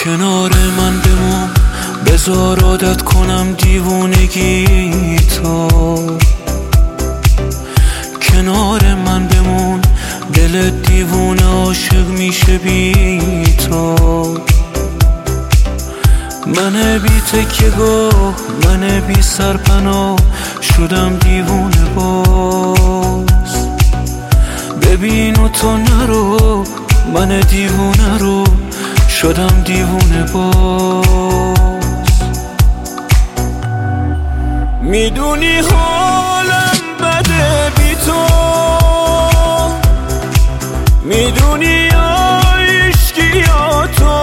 کنار من بمون، بذار عادت کنم دیوونگی تو. کنار من بمون، دل دیوونه عاشق میشه بی تو. من بی تکیه‌گاه، من بی سرپناه، شدم دیوونه باز. ببین و تو نرو، من دیوونه رو شدم دیوونه باز. میدونی حالم بده بی تو، میدونی عشقی یا تو،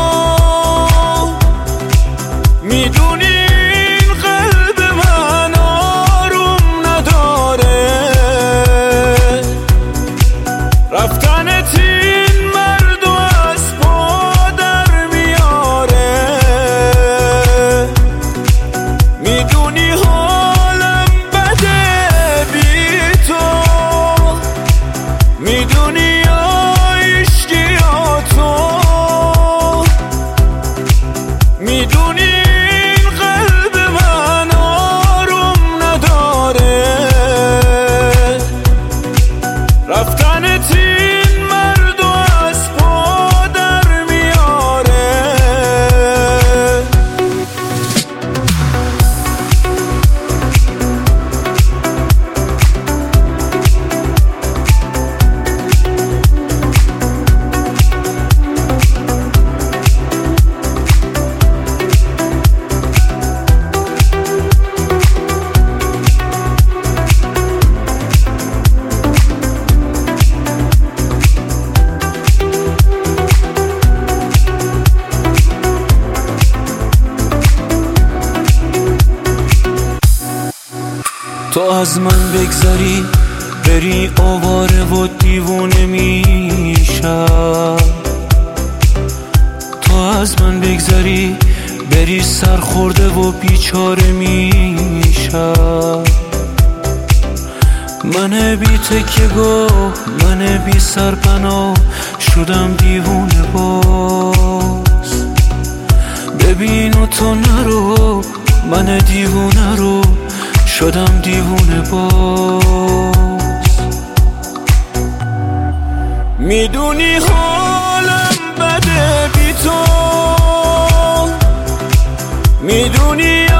میدونی این قلب من آروم نداره. رفتنت این مرد و از پا در میاره. میدونی حالم بده بی تو، میدونی عشقی یا تو، میدونی این قلب من آروم نداره. رفتنت این مرد و از پا در میاره. تو از من بگذری، بری آواره و دیوونه میشم. تو از من بگذری، بری سرخورده و بیچاره میشم. من بی تکیه‌گاه، من بی سرپناه، شدم دیوونه باز. ببین و تو نرو، من دیوونه رو شدم دیوونه باز. میدونی حالم بده بی تو، میدونی